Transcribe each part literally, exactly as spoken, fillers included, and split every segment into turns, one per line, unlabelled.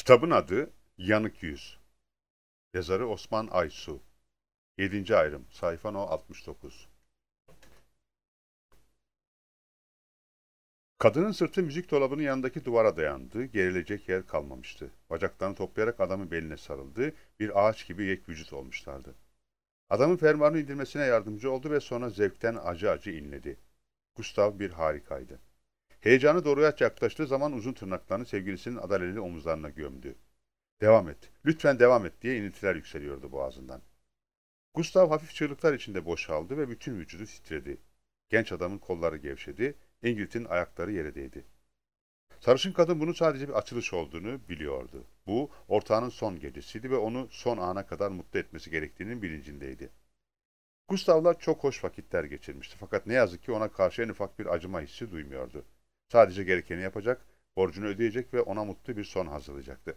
Kitabın adı Yanık Yüz. Yazarı Osman Aysu. Yedinci ayrım. Sayfa no altmış dokuz. Kadının sırtı müzik dolabının yanındaki duvara dayandı. Gerilecek yer kalmamıştı. Bacaklarını toplayarak adamın beline sarıldı. Bir ağaç gibi yek vücut olmuşlardı. Adamın fermuarını indirmesine yardımcı oldu ve sonra zevkten acı acı inledi. Gustav bir harikaydı. Heyecanı doğruya yaklaştığı zaman uzun tırnaklarını sevgilisinin adaleli omuzlarına gömdü. "Devam et, lütfen devam et" diye iniltiler yükseliyordu boğazından. Gustav hafif çığlıklar içinde boşaldı ve bütün vücudu titredi. Genç adamın kolları gevşedi, İngiliz'in ayakları yere değdi. Sarışın kadın bunun sadece bir açılış olduğunu biliyordu. Bu, ortağının son gecesiydi ve onu son ana kadar mutlu etmesi gerektiğinin bilincindeydi. Gustav'la çok hoş vakitler geçirmişti fakat ne yazık ki ona karşı en ufak bir acıma hissi duymuyordu. Sadece gerekeni yapacak, borcunu ödeyecek ve ona mutlu bir son hazırlayacaktı.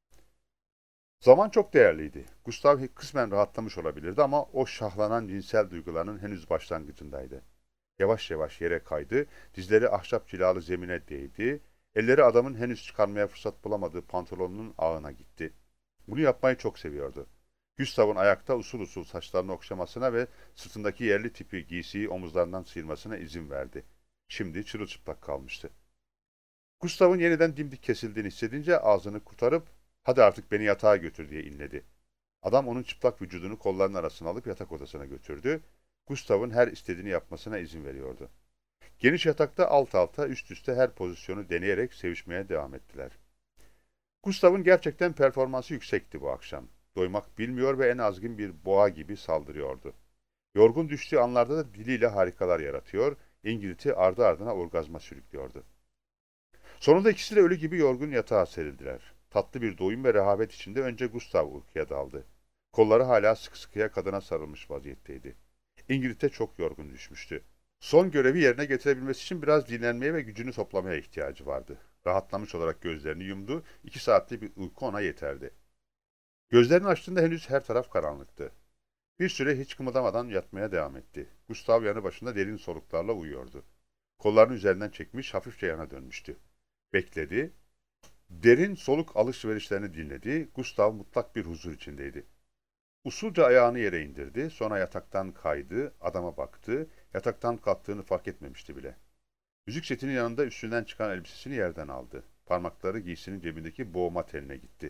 Zaman çok değerliydi. Gustav kısmen rahatlamış olabilirdi ama o şahlanan cinsel duygularının henüz başlangıcındaydı. Yavaş yavaş yere kaydı, dizleri ahşap cilalı zemine değdi, elleri adamın henüz çıkarmaya fırsat bulamadığı pantolonunun ağına gitti. Bunu yapmayı çok seviyordu. Gustav'ın ayakta usul usul saçlarını okşamasına ve sırtındaki yerli tipi giysiyi omuzlarından sıyırmasına izin verdi. Şimdi çırılçıplak kalmıştı. Gustav'ın yeniden dimdik kesildiğini hissedince ağzını kurtarıp "Hadi artık beni yatağa götür" diye inledi. Adam onun çıplak vücudunu kollarının arasına alıp yatak odasına götürdü. Gustav'ın her istediğini yapmasına izin veriyordu. Geniş yatakta alt alta üst üste her pozisyonu deneyerek sevişmeye devam ettiler. Gustav'ın gerçekten performansı yüksekti bu akşam. Doymak bilmiyor ve en azgın bir boğa gibi saldırıyordu. Yorgun düştüğü anlarda da diliyle harikalar yaratıyor, İngiliz'i ardı ardına orgazma sürüklüyordu. Sonunda ikisi de ölü gibi yorgun yatağa serildiler. Tatlı bir doyum ve rehavet içinde önce Gustav uykuya daldı. Kolları hala sıkı sıkıya kadına sarılmış vaziyetteydi. İngiliz'e çok yorgun düşmüştü. Son görevi yerine getirebilmesi için biraz dinlenmeye ve gücünü toplamaya ihtiyacı vardı. Rahatlamış olarak gözlerini yumdu, iki saatlik bir uyku ona yeterdi. Gözlerini açtığında henüz her taraf karanlıktı. Bir süre hiç kımıldamadan yatmaya devam etti. Gustav yanı başında derin soluklarla uyuyordu. Kollarını üzerinden çekmiş, hafifçe yana dönmüştü. Bekledi. Derin soluk alışverişlerini dinledi. Gustav mutlak bir huzur içindeydi. Usulca ayağını yere indirdi. Sonra yataktan kaydı. Adama baktı. Yataktan kalktığını fark etmemişti bile. Müzik setinin yanında üstünden çıkan elbisesini yerden aldı. Parmakları giysinin cebindeki boğma teline gitti.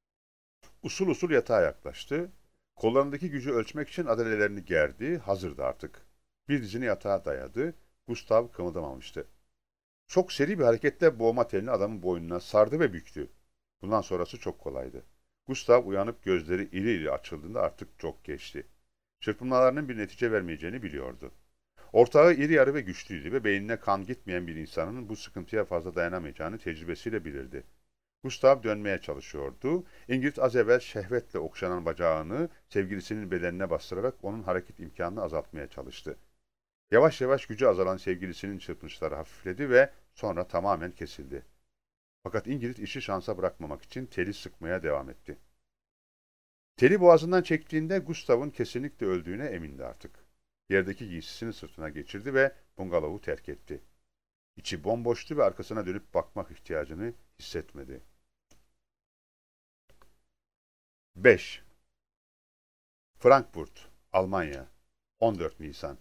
Usul usul yatağa yaklaştı. Kollarındaki gücü ölçmek için adalelerini gerdi. Hazırdı artık. Bir dizini yatağa dayadı. Gustav kımıldamamıştı. Çok seri bir hareketle boğma telini adamın boynuna sardı ve büktü. Bundan sonrası çok kolaydı. Gustav uyanıp gözleri iri iri açıldığında artık çok geçti. Çırpınmalarının bir netice vermeyeceğini biliyordu. Ortağı iri yarı ve güçlüydü ve beynine kan gitmeyen bir insanın bu sıkıntıya fazla dayanamayacağını tecrübesiyle bilirdi. Gustav dönmeye çalışıyordu. İngiliz az evvel şehvetle okşanan bacağını sevgilisinin bedenine bastırarak onun hareket imkanını azaltmaya çalıştı. Yavaş yavaş gücü azalan sevgilisinin çırpınışları hafifledi ve sonra tamamen kesildi. Fakat İngiliz işi şansa bırakmamak için teli sıkmaya devam etti. Teli boğazından çektiğinde Gustav'ın kesinlikle öldüğüne emindi artık. Yerdeki giysisini sırtına geçirdi ve bungalovu terk etti. İçi bomboştu ve arkasına dönüp bakmak ihtiyacını hissetmedi. beş. Frankfurt, Almanya, on dört Nisan.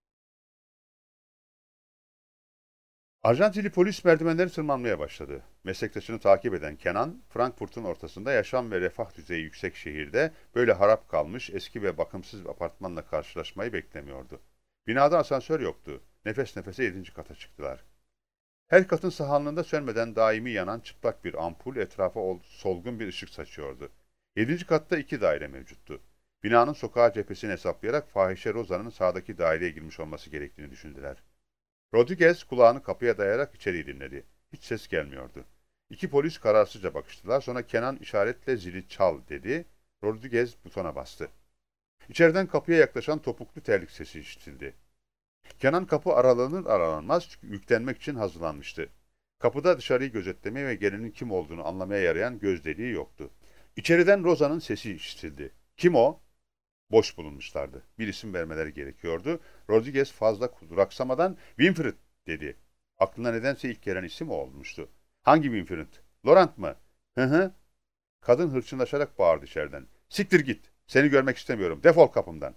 Arjantinli polis merdivenleri tırmanmaya başladı. Meslektaşını takip eden Kenan, Frankfurt'un ortasında yaşam ve refah düzeyi yüksek şehirde böyle harap kalmış eski ve bakımsız bir apartmanla karşılaşmayı beklemiyordu. Binada asansör yoktu. Nefes nefese yedinci kata çıktılar. Her katın sahanlığında sönmeden daimi yanan çıplak bir ampul etrafa solgun bir ışık saçıyordu. Yedinci katta iki daire mevcuttu. Binanın sokağa cephesini hesaplayarak fahişe Rosa'nın sağdaki daireye girmiş olması gerektiğini düşündüler. Rodriguez kulağını kapıya dayayarak içeriği dinledi. Hiç ses gelmiyordu. İki polis kararsızca bakıştılar. Sonra Kenan işaretle "zili çal" dedi. Rodriguez butona bastı. İçeriden kapıya yaklaşan topuklu terlik sesi işitildi. Kenan kapı aralanır aralanmaz yüklenmek için hazırlanmıştı. Kapıda dışarıyı gözetlemeye ve gelenin kim olduğunu anlamaya yarayan göz deliği yoktu. İçeriden Rosa'nın sesi işitildi. "Kim o?" Boş bulunmuşlardı. Bir isim vermeleri gerekiyordu. Rodriguez fazla duraksamadan "Winfred" dedi. Aklına nedense ilk gelen isim o olmuştu. "Hangi Winfred? Laurent mı?" "Hı hı." Kadın hırçınlaşarak bağırdı içeriden. Siktir git. Seni görmek istemiyorum. Defol kapımdan.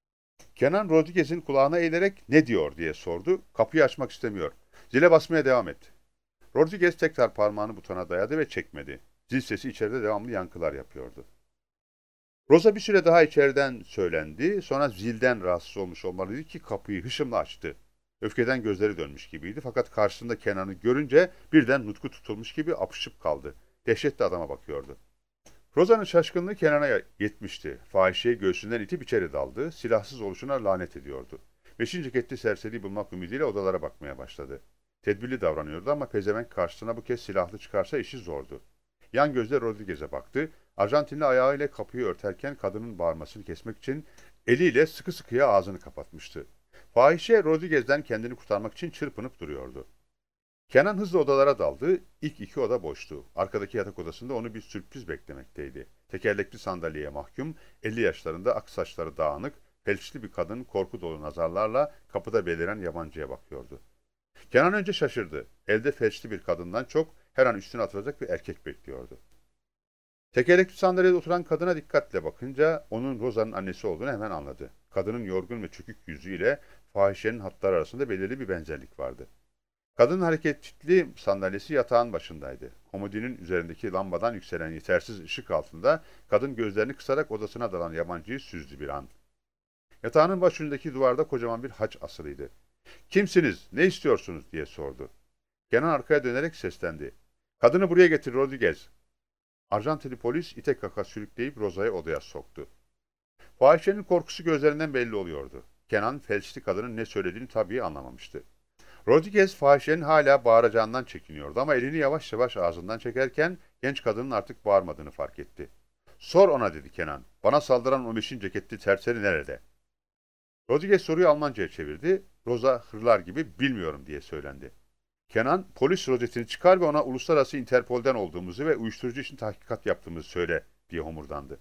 Kenan Rodriguez'in kulağına eğilerek ne diyor diye sordu. Kapıyı açmak istemiyor. Zile basmaya devam etti. Rodriguez tekrar parmağını butona dayadı ve çekmedi. Zil sesi içeride devamlı yankılar yapıyordu. Rosa bir süre daha içeriden söylendi. Sonra zilden rahatsız olmuş olmalıydı ki kapıyı hışımla açtı. Öfkeden gözleri dönmüş gibiydi fakat karşısında Kenan'ı görünce birden nutku tutulmuş gibi apışıp kaldı. Dehşetle adama bakıyordu. Rosa'nın şaşkınlığı Kenan'a yetmişti. Fahişeyi göğsünden itip içeri daldı. Silahsız oluşuna lanet ediyordu. Beşinci ceketli serseriyi bulmak ümidiyle odalara bakmaya başladı. Tedbirli davranıyordu ama pezevenk karşısına bu kez silahlı çıkarsa işi zordu. Yan gözle Rodriguez'e baktı. Arjantinli ayağıyla kapıyı örterken kadının bağırmasını kesmek için eliyle sıkı sıkıya ağzını kapatmıştı. Fahişe Rodriguez'den kendini kurtarmak için çırpınıp duruyordu. Kenan hızla odalara daldı. İlk iki oda boştu. Arkadaki yatak odasında onu bir sürpriz beklemekteydi. Tekerlekli sandalyeye mahkum, elli yaşlarında ak saçları dağınık, felçli bir kadın korku dolu nazarlarla kapıda beliren yabancıya bakıyordu. Kenan önce şaşırdı. Elde felçli bir kadından çok her an üstüne atılacak bir erkek bekliyordu. Tekerlekli sandalyede oturan kadına dikkatle bakınca onun Rosa'nın annesi olduğunu hemen anladı. Kadının yorgun ve çökük yüzüyle fahişenin hatları arasında belirli bir benzerlik vardı. Kadının hareketli sandalyesi yatağın başındaydı. Komodinin üzerindeki lambadan yükselen yetersiz ışık altında kadın gözlerini kısarak odasına dalan yabancıyı süzdü bir an. Yatağının başucundaki duvarda kocaman bir haç asılıydı. "Kimsiniz, ne istiyorsunuz?" diye sordu. Kenan arkaya dönerek seslendi. "Kadını buraya getir Rodriguez." Arjantinli polis ite kaka sürükleyip Rosa'yı odaya soktu. Fahişenin korkusu gözlerinden belli oluyordu. Kenan felçli kadının ne söylediğini tabii anlamamıştı. Rodriguez fahişenin hala bağıracağından çekiniyordu ama elini yavaş yavaş ağzından çekerken genç kadının artık bağırmadığını fark etti. "Sor ona," dedi Kenan. "Bana saldıran o meşin ceketli serseri nerede?" Rodriguez soruyu Almanca'ya çevirdi. Rosa hırlar gibi "bilmiyorum" diye söylendi. Kenan, "Polis rozetini çıkar ve ona uluslararası Interpol'den olduğumuzu ve uyuşturucu için tahkikat yaptığımızı söyle," diye homurdandı.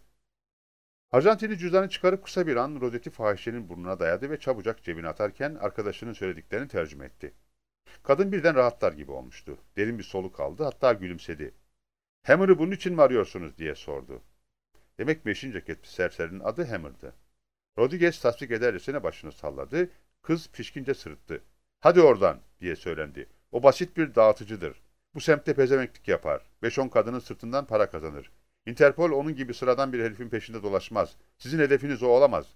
Arjantinli cüzdanı çıkarıp kısa bir an rozeti fahişenin burnuna dayadı ve çabucak cebine atarken arkadaşının söylediklerini tercüme etti. Kadın birden rahatlar gibi olmuştu. Derin bir soluk aldı, hatta gülümsedi. "Hammer'ı bunun için mi arıyorsunuz?" diye sordu. Demek beşinci ceketli serserinin adı Hammer'dı. Rodriguez tasdik edercesine başını salladı. Kız pişkince sırıttı. "Hadi oradan," diye söylendi. "O basit bir dağıtıcıdır. Bu semtte pezevenklik yapar. Beş on kadının sırtından para kazanır. Interpol onun gibi sıradan bir herifin peşinde dolaşmaz. Sizin hedefiniz o olamaz."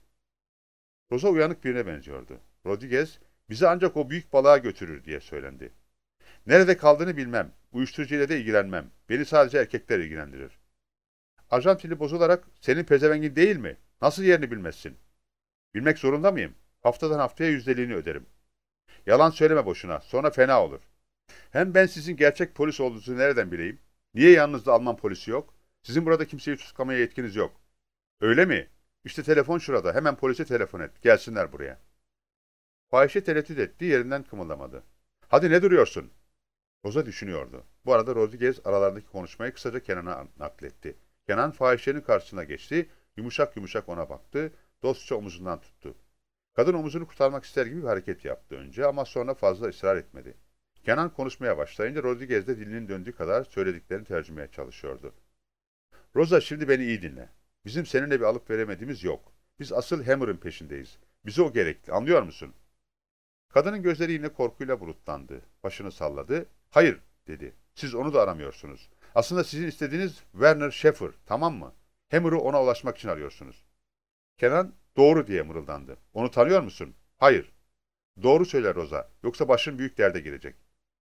Rosa uyanık birine benziyordu. Rodriguez, "Bizi ancak o büyük balığa götürür," diye söylendi. "Nerede kaldığını bilmem. Uyuşturucuyla da ilgilenmem. Beni sadece erkekler ilgilendirir." Arjantinli bozularak, "Senin pezevengin değil mi? Nasıl yerini bilmezsin?" "Bilmek zorunda mıyım? Haftadan haftaya yüzdeliğini öderim." "Yalan söyleme boşuna. Sonra fena olur. Hem ben sizin gerçek polis olduğunuzu nereden bileyim? Niye yanınızda Alman polisi yok? Sizin burada kimseyi tutuklamaya yetkiniz yok." "Öyle mi? İşte telefon şurada. Hemen polise telefon et. Gelsinler buraya." Fahişe tereddüt etti. Yerinden kımıldamadı. "Hadi ne duruyorsun?" Rosa düşünüyordu. Bu arada Rodriguez aralarındaki konuşmayı kısaca Kenan'a nakletti. Kenan fahişenin karşısına geçti. Yumuşak yumuşak ona baktı. Dostça omuzundan tuttu. Kadın omuzunu kurtarmak ister gibi bir hareket yaptı önce ama sonra fazla ısrar etmedi. Kenan konuşmaya başlayınca Rodriguez de dilinin döndüğü kadar söylediklerini tercümeye çalışıyordu. "Rosa, şimdi beni iyi dinle. Bizim seninle bir alıp veremediğimiz yok. Biz asıl Hammer'ın peşindeyiz. Bize o gerekli, anlıyor musun?" Kadının gözleri yine korkuyla bulutlandı. Başını salladı. "Hayır," dedi. "Siz onu da aramıyorsunuz. Aslında sizin istediğiniz Werner Schaeffer, tamam mı? Hammer'ı ona ulaşmak için arıyorsunuz." Kenan, "Doğru," diye mırıldandı. "Onu tanıyor musun?" "Hayır." "Doğru söyle Rosa, yoksa başın büyük derde girecek."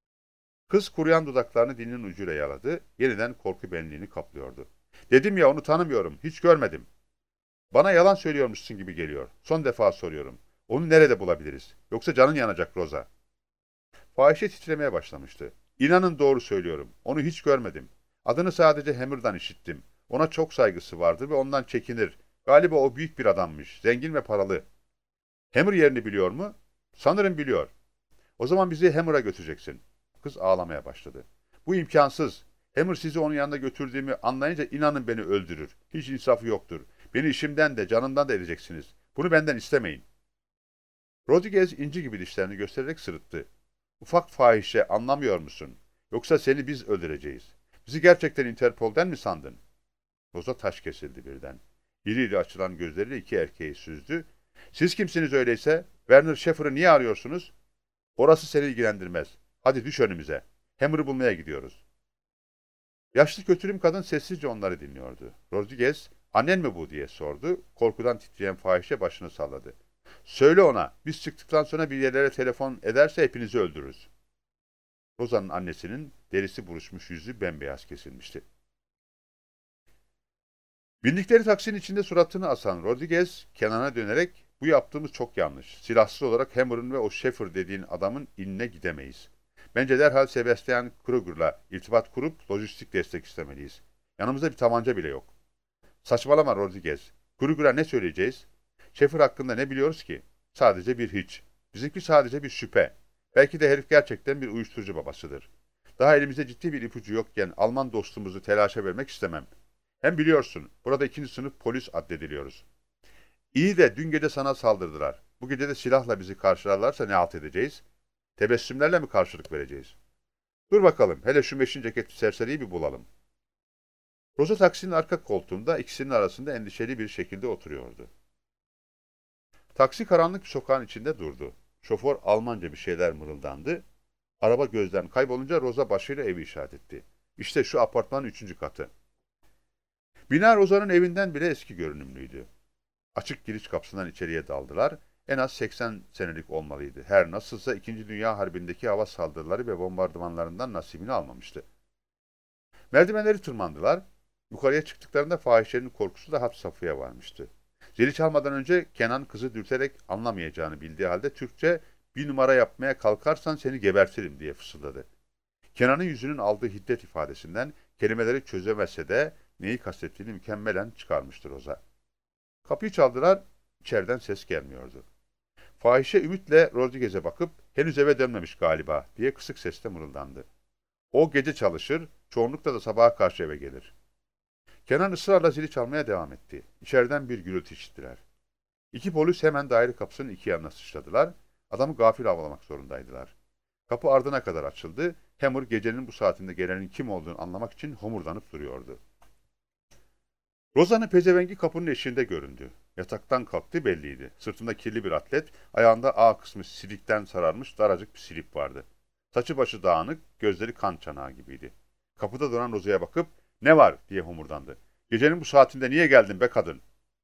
Kız kuruyan dudaklarını dilinin ucuyla yaladı. Yeniden korku benliğini kaplıyordu. "Dedim ya, onu tanımıyorum, hiç görmedim." "Bana yalan söylüyormuşsun gibi geliyor. Son defa soruyorum. Onu nerede bulabiliriz? Yoksa canın yanacak Rosa." Fahişe titremeye başlamıştı. "İnanın doğru söylüyorum. Onu hiç görmedim. Adını sadece Hammer'dan işittim. Ona çok saygısı vardı ve ondan çekinir. Galiba o büyük bir adammış, zengin ve paralı." "Hammer yerini biliyor mu?" "Sanırım biliyor." "O zaman bizi Hammer'a götüreceksin." Kız ağlamaya başladı. "Bu imkansız. Hammer sizi onun yanına götürdüğümü anlayınca inanın beni öldürür. Hiç insafı yoktur. Beni işimden de canımdan da edeceksiniz. Bunu benden istemeyin." Rodriguez inci gibi dişlerini göstererek sırıttı. "Ufak fahişe, anlamıyor musun? Yoksa seni biz öldüreceğiz. Bizi gerçekten Interpol'den mi sandın?" Roza taş kesildi birden. İri iri açılan gözleriyle iki erkeği süzdü. Siz kimsiniz öyleyse? Werner Schaeffer'ı niye arıyorsunuz? Orası seni ilgilendirmez. Hadi düş önümüze. Hammer'ı bulmaya gidiyoruz. Yaşlı kötürüm kadın sessizce onları dinliyordu. Rodriguez, annen mi bu diye sordu. Korkudan titreyen fahişe başını salladı. Söyle ona, biz çıktıktan sonra bir yerlere telefon ederse hepinizi öldürürüz. Roza'nın annesinin derisi buruşmuş yüzü bembeyaz kesilmişti. Bindikleri taksinin içinde suratını asan Rodriguez, Kenan'a dönerek, bu yaptığımız çok yanlış. Silahsız olarak Hammer'ın ve o Schaeffer dediğin adamın inine gidemeyiz. Bence derhal Sebastian Kruger'la irtibat kurup lojistik destek istemeliyiz. Yanımızda bir tabanca bile yok. Saçmalama Rodriguez. Kruger'a ne söyleyeceğiz? Schaeffer hakkında ne biliyoruz ki? Sadece bir hiç. Bizimki sadece bir şüphe. Belki de herif gerçekten bir uyuşturucu babasıdır. Daha elimizde ciddi bir ipucu yokken Alman dostumuzu telaşa vermek istemem. Hem biliyorsun, burada ikinci sınıf polis addediliyoruz. İyi de dün gece sana saldırdılar. Bu gece de silahla bizi karşılarlarsa ne halt edeceğiz? Tebessümlerle mi karşılık vereceğiz? Dur bakalım, hele şu meşin ceketli serseriyi bir bulalım. Rosa taksinin arka koltuğunda ikisinin arasında endişeli bir şekilde oturuyordu. Taksi karanlık bir sokağın içinde durdu. Şoför Almanca bir şeyler mırıldandı. Araba gözden kaybolunca Rosa başıyla evi işaret etti. İşte şu apartmanın üçüncü katı. Bina Rosa'nın evinden bile eski görünümlüydü. Açık giriş kapısından içeriye daldılar. En az seksen senelik olmalıydı. Her nasılsa İkinci Dünya Harbi'ndeki hava saldırıları ve bombardımanlarından nasibini almamıştı. Merdivenleri tırmandılar. Yukarıya çıktıklarında fahişenin korkusu da had safhaya varmıştı. Zili çalmadan önce Kenan kızı dürterek anlamayacağını bildiği halde Türkçe bir numara yapmaya kalkarsan seni gebertirim diye fısıldadı. Kenan'ın yüzünün aldığı hiddet ifadesinden kelimeleri çözemezse de neyi kastettiğini mükemmelen çıkarmıştır Roza. Kapıyı çaldılar, içeriden ses gelmiyordu. Fahişe ümitle Rodriguez'e bakıp henüz eve dönmemiş galiba diye kısık sesle mırıldandı. O gece çalışır, çoğunlukla da sabaha karşı eve gelir. Kenan ısrarla zili çalmaya devam etti. İçeriden bir gürültü işittiler. İki polis hemen daire kapısının iki yanına sıçradılar. Adamı gafil avlamak zorundaydılar. Kapı ardına kadar açıldı. Hammer gecenin bu saatinde gelenin kim olduğunu anlamak için homurdanıp duruyordu. Roza'nın pezevengi kapının eşiğinde göründü. Yataktan kalktı belliydi. Sırtında kirli bir atlet, ayağında A kısmı silikten sararmış daracık bir silip vardı. Saçı başı dağınık, gözleri kan çanağı gibiydi. Kapıda duran Roza'ya bakıp, "Ne var?" diye homurdandı. "Gecenin bu saatinde niye geldin be kadın?"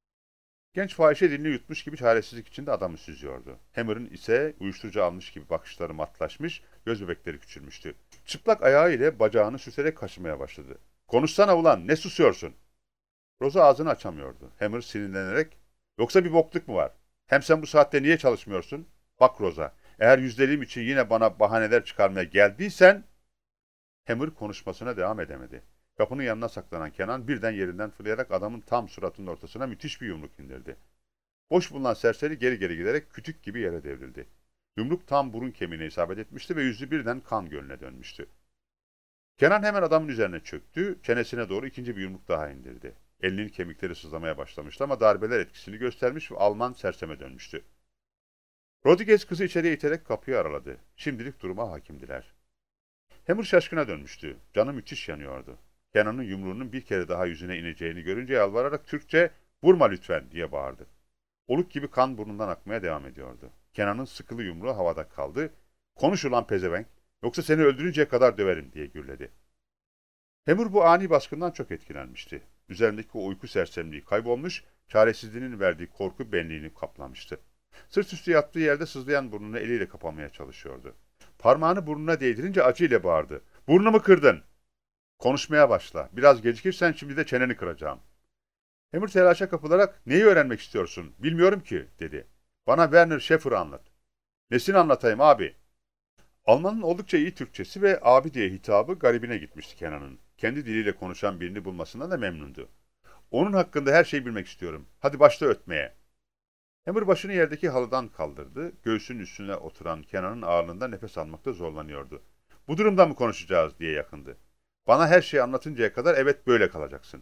Genç fahişe dilini yutmuş gibi çaresizlik içinde adamı süzüyordu. Hammer'ın ise uyuşturucu almış gibi bakışları matlaşmış, göz bebekleri küçülmüştü. Çıplak ayağı ile bacağını süserek kaşımaya başladı. "Konuşsana ulan, ne susuyorsun?" Rosa ağzını açamıyordu. Hammer sinirlenerek, "Yoksa bir bokluk mu var? Hem sen bu saatte niye çalışmıyorsun? Bak Rosa, eğer yüzdeliğim için yine bana bahaneler çıkarmaya geldiysen..." Hammer konuşmasına devam edemedi. Kapının yanına saklanan Kenan birden yerinden fırlayarak adamın tam suratının ortasına müthiş bir yumruk indirdi. Boş bulunan serseri geri geri giderek kütük gibi yere devrildi. Yumruk tam burun kemiğine isabet etmişti ve yüzü birden kan gölüne dönmüştü. Kenan hemen adamın üzerine çöktü, çenesine doğru ikinci bir yumruk daha indirdi. Elinin kemikleri sızlamaya başlamıştı ama darbeler etkisini göstermiş ve Alman serseme dönmüştü. Rodriguez kızı içeriye iterek kapıyı araladı. Şimdilik duruma hakimdiler. Hammer şaşkına dönmüştü. Canı müthiş yanıyordu. Kenan'ın yumruğunun bir kere daha yüzüne ineceğini görünce yalvararak Türkçe "Vurma lütfen" diye bağırdı. Oluk gibi kan burnundan akmaya devam ediyordu. Kenan'ın sıkılı yumruğu havada kaldı. "Konuş ulan pezevenk, yoksa seni öldürünceye kadar döverim" diye gürledi. Hammer bu ani baskından çok etkilenmişti. Üzerindeki o uyku sersemliği kaybolmuş, çaresizliğinin verdiği korku benliğini kaplamıştı. Sırt üstü yattığı yerde sızlayan burnunu eliyle kapamaya çalışıyordu. Parmağını burnuna değdirince acıyla bağırdı. "Burnumu kırdın! Konuşmaya başla. Biraz gecikirsen şimdi de çeneni kıracağım." Hammer telaşa kapılarak, "Neyi öğrenmek istiyorsun? Bilmiyorum ki" dedi. "Bana Werner Schaeffer'ı anlat." "Nesini anlatayım abi?" Almanın oldukça iyi Türkçesi ve abi diye hitabı garibine gitmişti Kenan'ın. Kendi diliyle konuşan birini bulmasından da memnundu. "Onun hakkında her şeyi bilmek istiyorum. Hadi başla ötmeye." Hammer başını yerdeki halıdan kaldırdı. Göğsünün üstüne oturan Kenan'ın ağırlığında nefes almakta zorlanıyordu. "Bu durumda mı konuşacağız?" diye yakındı. "Bana her şeyi anlatıncaya kadar evet böyle kalacaksın."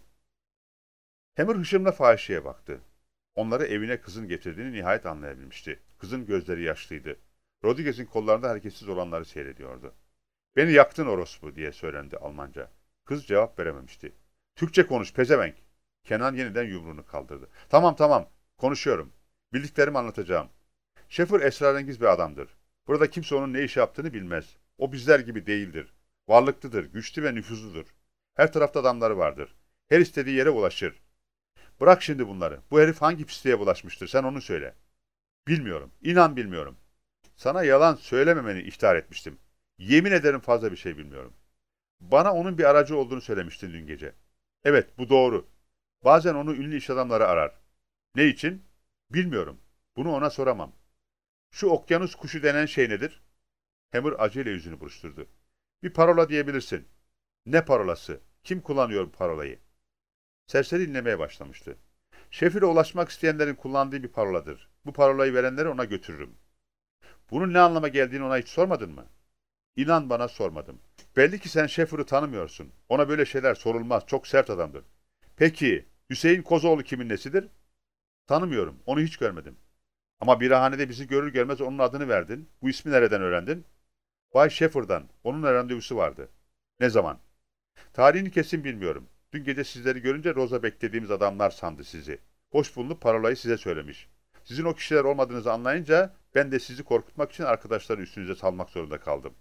Hammer hışımla fahişeye baktı. Onları evine kızın getirdiğini nihayet anlayabilmişti. Kızın gözleri yaşlıydı. Rodriguez'in kollarında hareketsiz olanları seyrediyordu. "Beni yaktın orospu" diye söylendi Almanca. Kız cevap verememişti. "Türkçe konuş pezevenk." Kenan yeniden yumruğunu kaldırdı. Tamam tamam, konuşuyorum. Bildiklerimi anlatacağım. Şefir esrarengiz bir adamdır. Burada kimse onun ne iş yaptığını bilmez. O bizler gibi değildir. Varlıklıdır, güçlü ve nüfuzludur. Her tarafta adamları vardır. Her istediği yere ulaşır. Bırak şimdi bunları. Bu herif hangi pisliğe bulaşmıştır? Sen onu söyle. Bilmiyorum. İnan bilmiyorum. Sana yalan söylememeni ihtar etmiştim. Yemin ederim fazla bir şey bilmiyorum. Bana onun bir aracı olduğunu söylemiştin dün gece. Evet, bu doğru. Bazen onu ünlü iş adamları arar. Ne için? Bilmiyorum. Bunu ona soramam. Şu okyanus kuşu denen şey nedir? Hammer acıyla yüzünü buruşturdu. Bir parola diyebilirsin. Ne parolası? Kim kullanıyor bu parolayı? Serseri dinlemeye başlamıştı. Şefire ulaşmak isteyenlerin kullandığı bir paroladır. Bu parolayı verenleri ona götürürüm. Bunun ne anlama geldiğini ona hiç sormadın mı? İnan bana sormadım. Belli ki sen Şefir'i tanımıyorsun. Ona böyle şeyler sorulmaz. Çok sert adamdır. Peki Hüseyin Kozoğlu kimin nesidir? Tanımıyorum. Onu hiç görmedim. Ama birahanede bizi görür görmez onun adını verdin. Bu ismi nereden öğrendin? Bay Şefir'dan. Onun randevusu vardı. Ne zaman? Tarihini kesin bilmiyorum. Dün gece sizleri görünce Roza beklediğimiz adamlar sandı sizi. Hoş bulunup parolayı size söylemiş. Sizin o kişiler olmadığınızı anlayınca ben de sizi korkutmak için arkadaşları üstünüze salmak zorunda kaldım.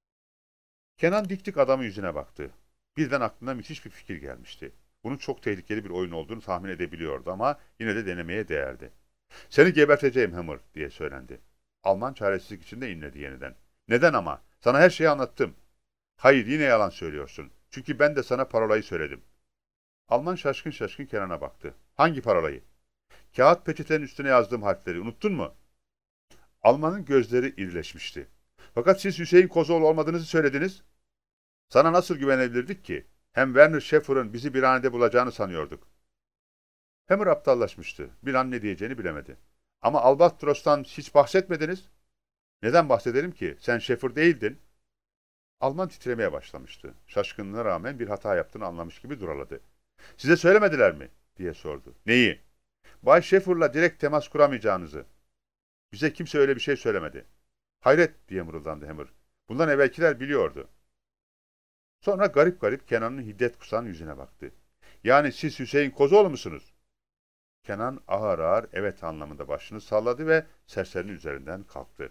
Kenan dik dik adamın yüzüne baktı. Birden aklına müthiş bir fikir gelmişti. Bunun çok tehlikeli bir oyun olduğunu tahmin edebiliyordu ama yine de denemeye değerdi. Seni geberteceğim Hammer diye söylendi. Alman çaresizlik içinde inledi yeniden. Neden ama? Sana her şeyi anlattım. Hayır, yine yalan söylüyorsun. Çünkü ben de sana parolayı söyledim. Alman şaşkın şaşkın Kenan'a baktı. Hangi parolayı? Kağıt peçetenin üstüne yazdığım harfleri unuttun mu? Almanın gözleri irileşmişti. Fakat siz Hüseyin Kozoğlu olmadığınızı söylediniz. Sana nasıl güvenebilirdik ki? Hem Werner Schäfer'ın bizi bir hanede bulacağını sanıyorduk. Hammer aptallaşmıştı. Bir an ne diyeceğini bilemedi. Ama Albatros'tan hiç bahsetmediniz. Neden bahsedelim ki? Sen Schäfer değildin. Alman titremeye başlamıştı. Şaşkınlığına rağmen bir hata yaptığını anlamış gibi duraladı. Size söylemediler mi? Diye sordu. Neyi? Bay Schäfer'la direkt temas kuramayacağınızı. Bize kimse öyle bir şey söylemedi. Hayret diye mırıldandı Hammer. Bundan evvelkiler biliyordu. Sonra garip garip Kenan'ın hiddet kusan yüzüne baktı. Yani siz Hüseyin Kozoğlu musunuz? Kenan ağır ağır evet anlamında başını salladı ve serserinin üzerinden kalktı.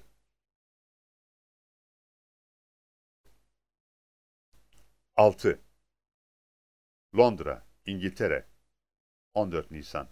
altı. Londra, İngiltere. on dört Nisan.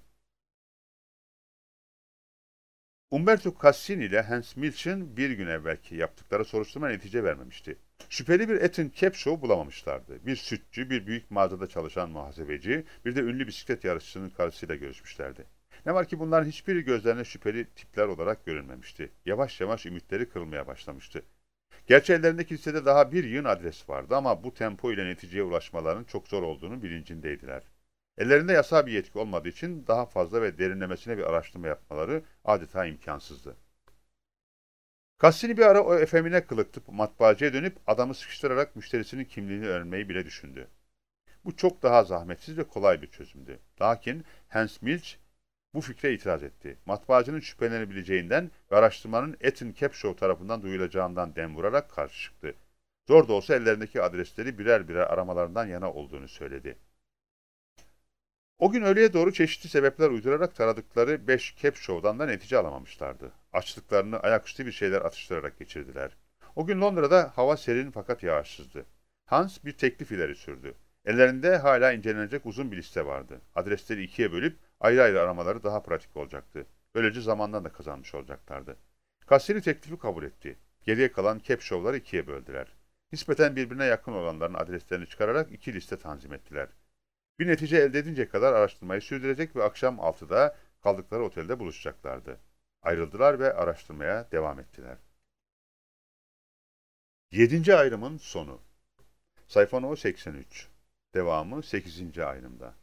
Umberto Cassini ile Hans Milch'in bir gün evvelki yaptıkları soruşturma netice vermemişti. Şüpheli bir Ethan Capshaw bulamamışlardı. Bir sütçü, bir büyük mağazada çalışan muhasebeci, bir de ünlü bisiklet yarışçısının karısıyla görüşmüşlerdi. Ne var ki bunların hiçbiri gözlerine şüpheli tipler olarak görünmemişti. Yavaş yavaş ümitleri kırılmaya başlamıştı. Gerçi ellerindeki listede daha bir yığın adres vardı ama bu tempo ile neticeye ulaşmalarının çok zor olduğunu bilincindeydiler. Ellerinde yasal bir yetki olmadığı için daha fazla ve derinlemesine bir araştırma yapmaları adeta imkansızdı. Cassini bir ara o efemine kılıktıp matbaacıya dönüp adamı sıkıştırarak müşterisinin kimliğini öğrenmeyi bile düşündü. Bu çok daha zahmetsiz ve kolay bir çözümdü. Lakin Hans Milch bu fikre itiraz etti. Matbaacının şüphelenebileceğinden ve araştırmanın Ethan Capshaw tarafından duyulacağından dem vurarak karşı çıktı. Zor da olsa ellerindeki adresleri birer birer aramalarından yana olduğunu söyledi. O gün öğleye doğru çeşitli sebepler uydurarak taradıkları beş Capshaw'dan da netice alamamışlardı. Açlıklarını ayaküstü bir şeyler atıştırarak geçirdiler. O gün Londra'da hava serin fakat yağışsızdı. Hans bir teklif ileri sürdü. Ellerinde hala incelenecek uzun bir liste vardı. Adresleri ikiye bölüp ayrı ayrı aramaları daha pratik olacaktı. Böylece zamandan da kazanmış olacaklardı. Cassini teklifi kabul etti. Geriye kalan Capshaw'ları ikiye böldüler. Nispeten birbirine yakın olanların adreslerini çıkararak iki liste tanzim ettiler. Bir netice elde edince kadar araştırmayı sürdürecek ve akşam altıda kaldıkları otelde buluşacaklardı. Ayrıldılar ve araştırmaya devam ettiler. Yedinci ayrımın sonu. Sayfa no seksen üç. Devamı sekizinci ayrımda.